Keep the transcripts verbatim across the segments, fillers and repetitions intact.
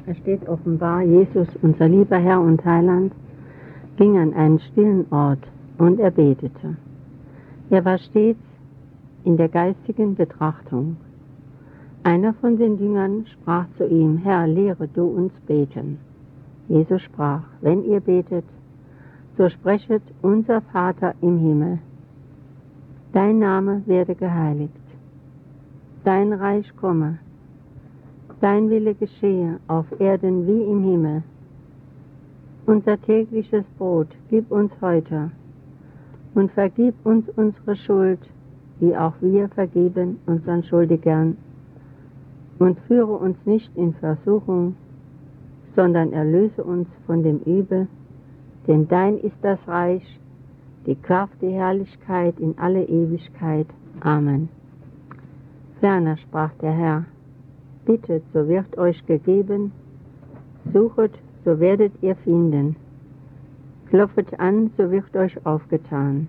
Da steht offenbar, Jesus, unser lieber Herr und Heiland, ging an einen stillen Ort und er betete. Er war stets in der geistigen Betrachtung. Einer von den Jüngern sprach zu ihm, Herr, lehre du uns beten. Jesus sprach, wenn ihr betet, so sprechet, unser Vater im Himmel. Dein Name werde geheiligt. Dein Reich komme. Dein Wille geschehe auf Erden wie im Himmel. Unser tägliches Brot gib uns heute und vergib uns unsere Schuld, wie auch wir vergeben unseren Schuldigern. Und führe uns nicht in Versuchung, sondern erlöse uns von dem Übel, denn dein ist das Reich, die Kraft, die Herrlichkeit in alle Ewigkeit. Amen. Ferner sprach der Herr, bittet, so wird euch gegeben, suchet, so werdet ihr finden, klopfet an, so wird euch aufgetan.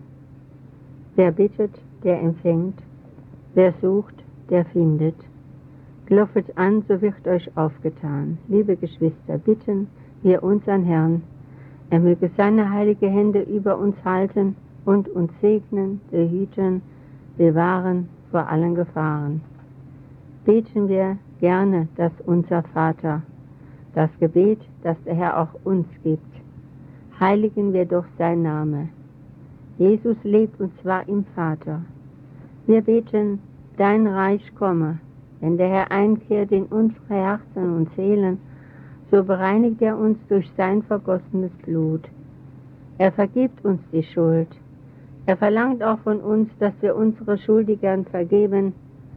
Wer bittet, der empfängt, wer sucht, der findet. Klopfet an, so wird euch aufgetan. Liebe Geschwister, bitten wir unseren Herrn, er möge seine heilige Hände über uns halten und uns segnen, behüten, bewahren vor allen Gefahren. Beten wir gerne das Unser Vater, das Gebet, das der Herr auch uns gibt. Heiligen wir doch sein Name. Jesus lebt und zwar im Vater. Wir beten, dein Reich komme. Wenn der Herr einkehrt in unsere Herzen und Seelen, so bereinigt er uns durch sein vergossenes Blut. Er vergibt uns die Schuld. Er verlangt auch von uns, dass wir unsere Schuldigern vergeben.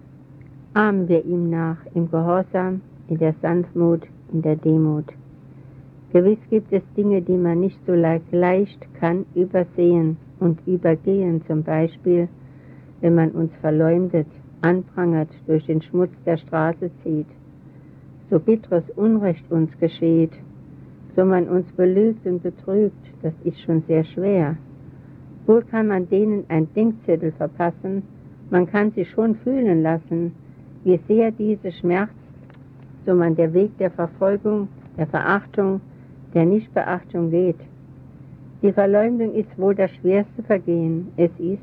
Ahmen wir ihm nach im Gehorsam, in der Sanftmut, in der Demut. Gewiss gibt es Dinge, die man nicht so leicht kann übersehen und übergehen, zum Beispiel, wenn man uns verleumdet, anprangert, durch den Schmutz der Straße zieht, so bitteres Unrecht uns geschieht, so man uns belügt und betrügt, das ist schon sehr schwer. Wohl kann man denen ein Denkzettel verpassen, man kann sie schon fühlen lassen, wie sehr diese schmerzt, so man der Weg der Verfolgung, der Verachtung, der Nichtbeachtung geht. Die Verleumdung ist wohl das schwerste Vergehen. Es ist,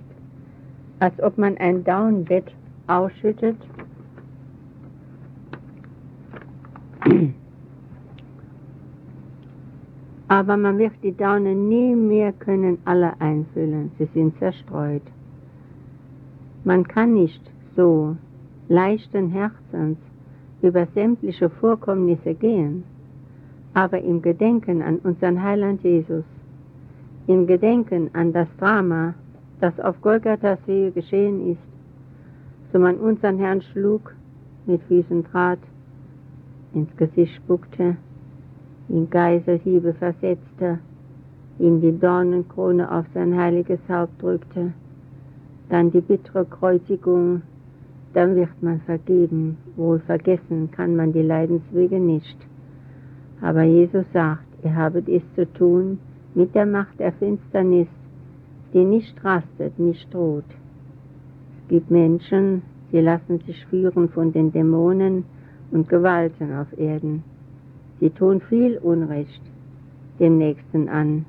als ob man ein Daunenbett ausschüttet aber man wird die Daunen nie mehr können alle einfüllen, sie sind zerstreut. Man kann nicht so leichten Herzens über sämtliche Vorkommnisse gehen, aber im Gedenken an unseren Heiland Jesus, im Gedenken an das Drama, das auf Golgatha's Höhe geschehen ist, so man unseren Herrn schlug, mit Füßen trat, ins Gesicht spuckte, ihn Geiselhiebe versetzte, ihm die Dornenkrone auf sein heiliges Haupt drückte, dann die bittere Kreuzigung, dann wird man vergeben, wohl vergessen kann man die Leidenswege nicht. Aber Jesus sagt, ihr habet es zu tun mit der Macht der Finsternis, die nicht rastet, nicht droht. Es gibt Menschen, die lassen sich führen von den Dämonen und Gewalten auf Erden. Sie tun viel Unrecht dem Nächsten an.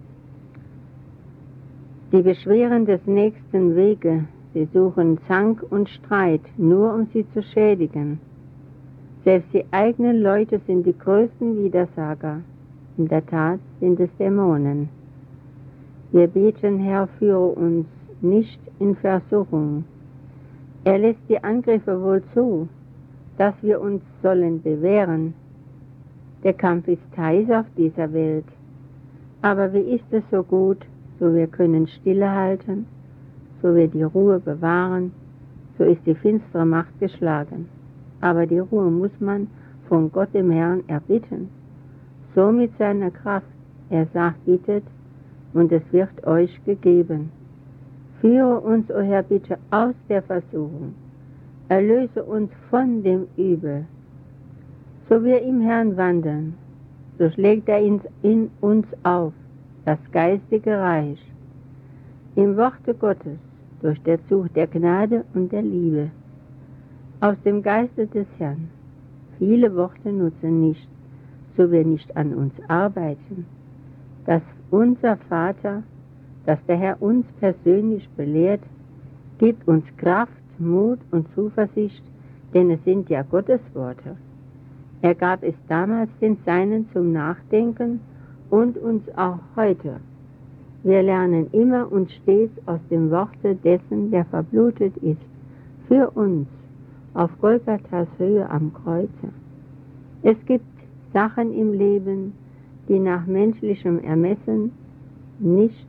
Die beschweren des nächsten Wege, sie suchen Zank und Streit, nur um sie zu schädigen. Selbst die eigenen Leute sind die größten Widersager. In der Tat sind es Dämonen. Wir beten, Herr, führe uns nicht in Versuchung. Er lässt die Angriffe wohl zu, dass wir uns sollen bewähren. Der Kampf ist heiß auf dieser Welt. Aber wie ist es so gut, so wir können Stille halten, so wir die Ruhe bewahren, so ist die finstere Macht geschlagen. Aber die Ruhe muss man von Gott dem Herrn erbitten. So mit seiner Kraft. Er sagt, bittet, und es wird euch gegeben. Führe uns, o Herr, bitte aus der Versuchung. Erlöse uns von dem Übel. So wir im Herrn wandeln, so schlägt er in uns auf, das geistige Reich. Im Worte Gottes, durch der Zug der Gnade und der Liebe. Aus dem Geiste des Herrn. Viele Worte nutzen nichts, wozu wir nicht an uns arbeiten, dass unser Vater, dass der Herr uns persönlich belehrt, gibt uns Kraft, Mut und Zuversicht, denn es sind ja Gottes Worte. Er gab es damals den Seinen zum Nachdenken und uns auch heute. Wir lernen immer und stets aus dem Worte dessen, der verblutet ist, für uns, auf Golgathas Höhe am Kreuze. Es gibt Sachen im Leben, die nach menschlichem Ermessen nicht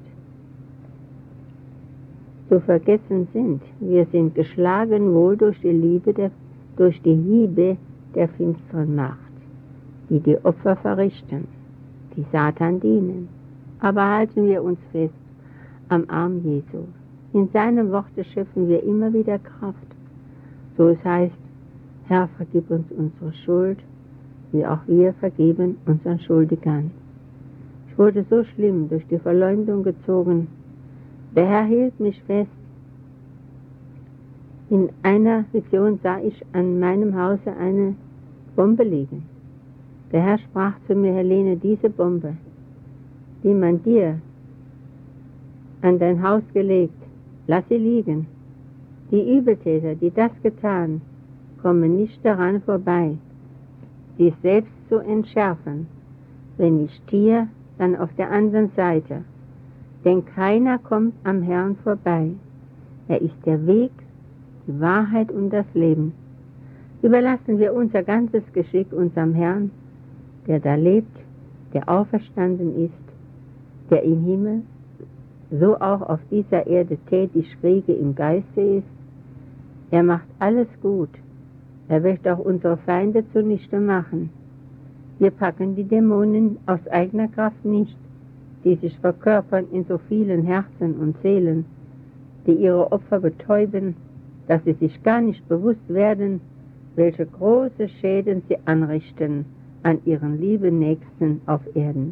zu vergessen sind. Wir sind geschlagen wohl durch die Liebe der, durch die Hiebe der finsteren Macht, die die Opfer verrichten, die Satan dienen. Aber halten wir uns fest am Arm Jesu. In seinem Worte schöpfen wir immer wieder Kraft. So es heißt, Herr, vergib uns unsere Schuld, wie auch wir vergeben unseren Schuldigern. Ich wurde so schlimm durch die Verleumdung gezogen. Der Herr hielt mich fest. In einer Vision sah ich an meinem Hause eine Bombe liegen. Der Herr sprach zu mir, Helene, diese Bombe, die man dir an dein Haus gelegt, lass sie liegen. Die Übeltäter, die das getan, kommen nicht daran vorbei, sich selbst zu entschärfen, wenn nicht hier, dann auf der anderen Seite. Denn keiner kommt am Herrn vorbei. Er ist der Weg, die Wahrheit und das Leben. Überlassen wir unser ganzes Geschick unserem Herrn, der da lebt, der auferstanden ist, der im Himmel, so auch auf dieser Erde tätig rege im Geiste ist. Er macht alles gut. Er wird auch unsere Feinde zunichte machen. Wir packen die Dämonen aus eigener Kraft nicht, die sich verkörpern in so vielen Herzen und Seelen, die ihre Opfer betäuben, dass sie sich gar nicht bewusst werden, welche große Schäden sie anrichten an ihren lieben Nächsten auf Erden.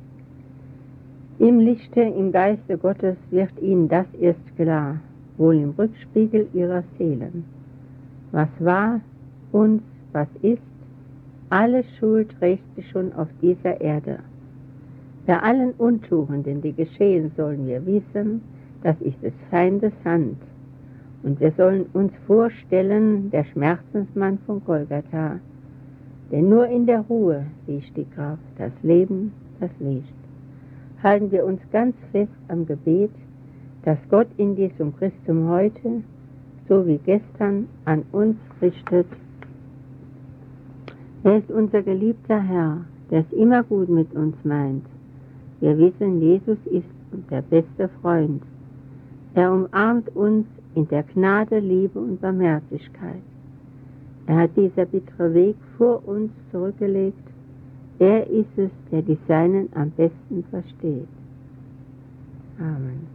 Im Lichte, im Geiste Gottes wird ihnen das erst klar, wohl im Rückspiegel ihrer Seelen. Was war, uns, was ist, alle Schuld trägt sie schon auf dieser Erde. Bei allen Untugenden, die geschehen, sollen wir wissen, das ist des Feindes Hand. Und wir sollen uns vorstellen, der Schmerzensmann von Golgatha, denn nur in der Ruhe liegt die Kraft, das Leben, das Licht. Halten wir uns ganz fest am Gebet, dass Gott in diesem Christum heute, so wie gestern, an uns richtet. Er ist unser geliebter Herr, der es immer gut mit uns meint. Wir wissen, Jesus ist der beste Freund. Er umarmt uns in der Gnade, Liebe und Barmherzigkeit. Er hat dieser bittere Weg vor uns zurückgelegt. Er ist es, der die Seinen am besten versteht. Amen.